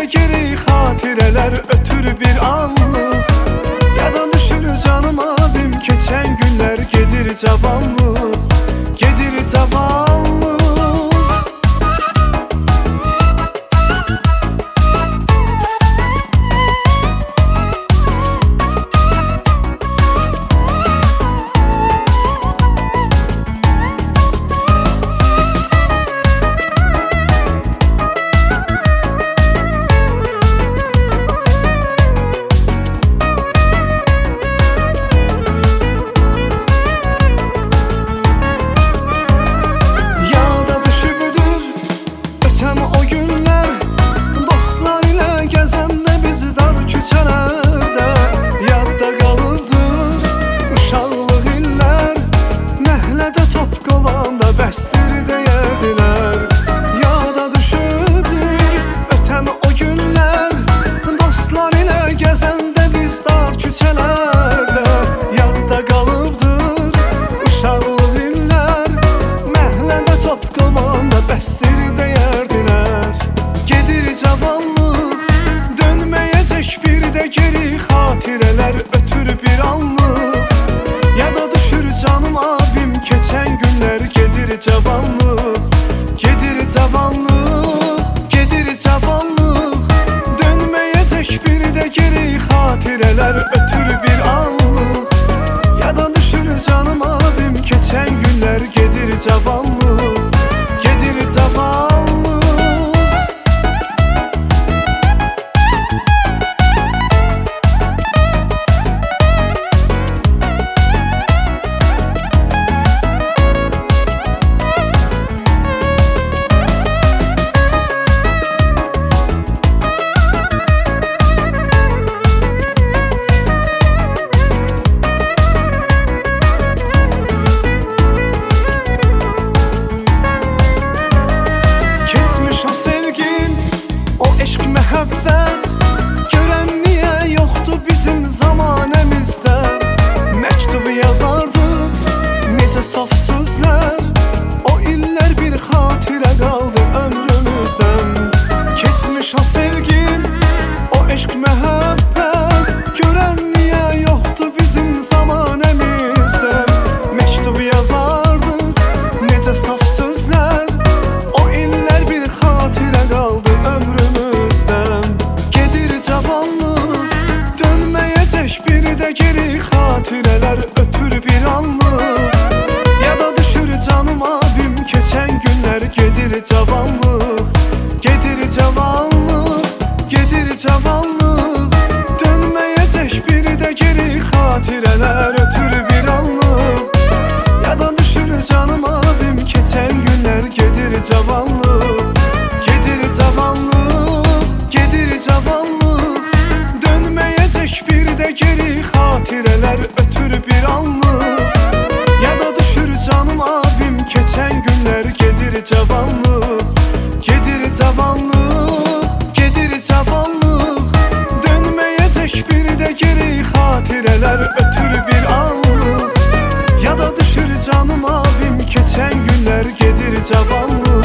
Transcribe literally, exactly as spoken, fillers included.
geri xatirələr ötür bir anlıq. Yada düşür canım abim keçən günlər, gedir cavanlıq, gedir cavanlıq. Bəstir deyərdilər, yada düşübdür ötən o günlər. Dostlar ilə gəzəndə biz dar küçələrdə, yadda qalıbdır uşaqlıq illər. Məhəllədə top qovanda bəstir deyərdilər. Gedir cavanlıq, dönməyəcək bir də geri xatirələr ötür bir anlıq. Yada düşür canım abim keçən günlər, gedir cavanlıq, gedir cavanlıq, gedir cavanlıq. Dönməyəcək bir də geri xatirələr ötür bir anlıq. Yada düşür canım abim keçən günlər, gedir cavanlıq, gedir cavanlıq. Eşq məhəbbət görən niyə yoxdur bizim zamanəmizdə? Məktub yazardıq, necə saf sözlər, o illər bir xatirə qaldı ömrümüzdən. Keçmiş o sevgim, o eşq məhəbbət görən niyə yoxdur bizim zamanəmizdə? Məktub yazardıq, necə saf sözlər, o illər bir xatirə qaldı ömrümüzdən. Dönməyəcək bir də geri xatirələr ötür bir anlıq. Yada düşür canım abim keçən günlər, gedir cavanlıq, gedir cavanlıq, gedir cavanlıq. Dönməyəcək bir də geri xatirələr ötür bir anlıq. Yada düşür canım abim keçən günlər, gedir cavanlıq, gedir cavanlıq, gedir cavanlıq. Dönməyəcək bir də geri xatirələr ötür bir anlıq. Yada düşür canım abim keçən günlər, gedir cavanlıq, gedir cavanlıq, gedir cavanlıq. Dönməyəcək bir də geri xatirələr ötür bir anlıq. Yada düşür canım abim keçən günlər, gedir cavanlıq.